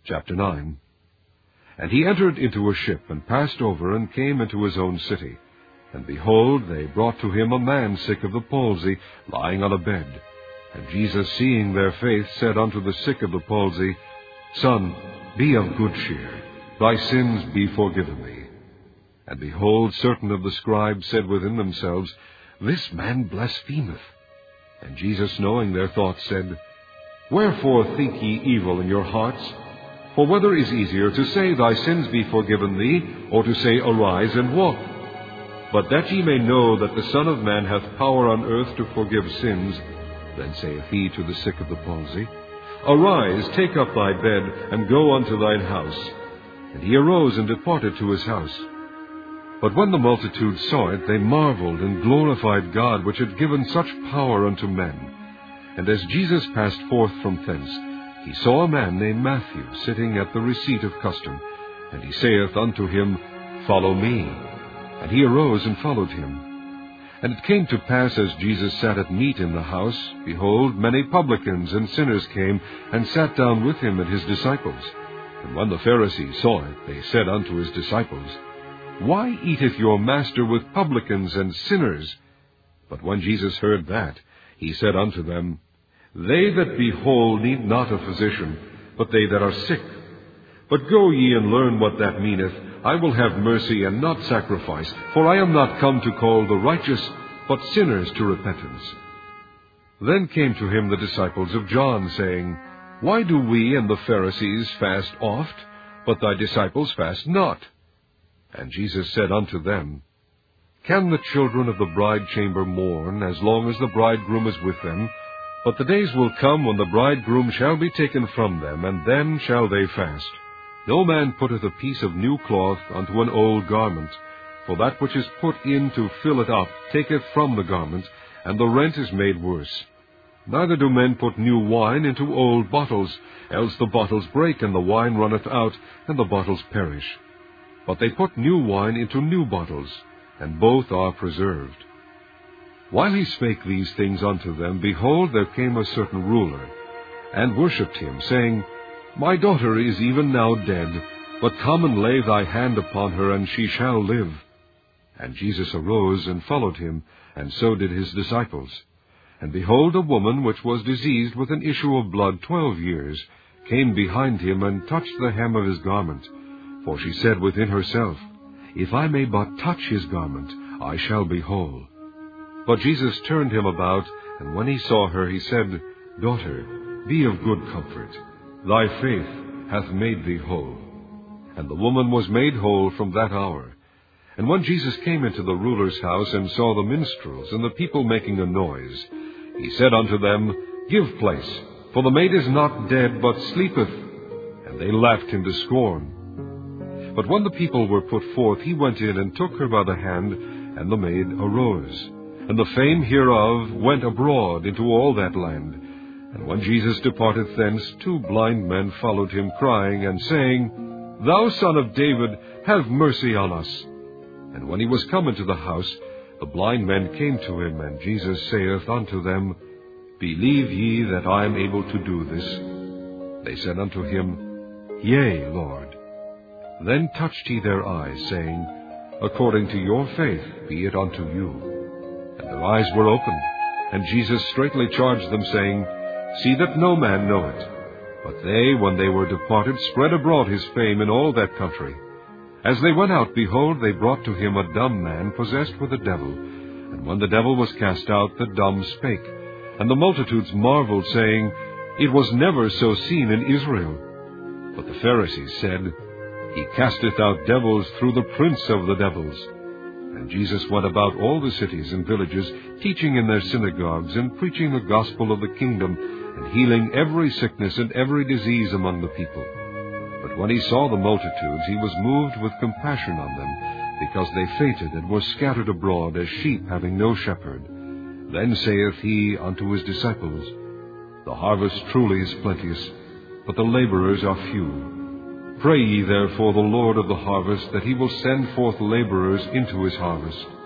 Chapter 9. And he entered into a ship, and passed over, and came into his own city. And behold, they brought to him a man sick of the palsy, lying on a bed. And Jesus, seeing their faith, said unto the sick of the palsy, Son, be of good cheer, thy sins be forgiven thee. And behold, certain of the scribes said within themselves, This man blasphemeth. And Jesus, knowing their thoughts, said, Wherefore think ye evil in your hearts? For whether is easier, to say, Thy sins be forgiven thee, or to say, Arise and walk? But that ye may know that the Son of Man hath power on earth to forgive sins, then saith he to the sick of the palsy, Arise, take up thy bed, and go unto thine house. And he arose and departed to his house. But when the multitude saw it, they marveled, and glorified God, which had given such power unto men. And as Jesus passed forth from thence, he saw a man named Matthew sitting at the receipt of custom. And he saith unto him, Follow me. And he arose and followed him. And it came to pass, as Jesus sat at meat in the house, behold, many publicans and sinners came, and sat down with him and his disciples. And when the Pharisees saw it, they said unto his disciples, Why eateth your master with publicans and sinners? But when Jesus heard that, he said unto them, They that be whole need not a physician, but they that are sick. But go ye and learn what that meaneth, I will have mercy and not sacrifice, for I am not come to call the righteous, but sinners to repentance. Then came to him the disciples of John, saying, Why do we and the Pharisees fast oft, but thy disciples fast not? And Jesus said unto them, Can the children of the bride chamber mourn, as long as the bridegroom is with them? But the days will come when the bridegroom shall be taken from them, and then shall they fast. No man putteth a piece of new cloth unto an old garment, for that which is put in to fill it up taketh from the garment, and the rent is made worse. Neither do men put new wine into old bottles, else the bottles break, and the wine runneth out, and the bottles perish. But they put new wine into new bottles, and both are preserved. While he spake these things unto them, behold, there came a certain ruler, and worshipped him, saying, My daughter is even now dead, but come and lay thy hand upon her, and she shall live. And Jesus arose and followed him, and so did his disciples. And behold, a woman which was diseased with an issue of blood 12 years came behind him, and touched the hem of his garment. For she said within herself, If I may but touch his garment, I shall be whole. But Jesus turned him about, and when he saw her, he said, Daughter, be of good comfort. Thy faith hath made thee whole. And the woman was made whole from that hour. And when Jesus came into the ruler's house, and saw the minstrels and the people making a noise, he said unto them, Give place, for the maid is not dead, but sleepeth. And they laughed him to scorn. But when the people were put forth, he went in and took her by the hand, and the maid arose. And the fame hereof went abroad into all that land. And when Jesus departed thence, 2 blind men followed him, crying and saying, Thou Son of David, have mercy on us. And when he was come into the house, the blind men came to him, and Jesus saith unto them, Believe ye that I am able to do this? They said unto him, Yea, Lord. Then touched he their eyes, saying, According to your faith be it unto you. And their eyes were opened, and Jesus straightly charged them, saying, See that no man know it. But they, when they were departed, spread abroad his fame in all that country. As they went out, behold, they brought to him a dumb man, possessed with a devil. And when the devil was cast out, the dumb spake. And the multitudes marveled, saying, It was never so seen in Israel. But the Pharisees said, He casteth out devils through the prince of the devils. And Jesus went about all the cities and villages, teaching in their synagogues, and preaching the gospel of the kingdom, and healing every sickness and every disease among the people. But when he saw the multitudes, he was moved with compassion on them, because they fainted and were scattered abroad as sheep having no shepherd. Then saith he unto his disciples, The harvest truly is plenteous, but the laborers are few. Pray ye therefore the Lord of the harvest, that he will send forth laborers into his harvest.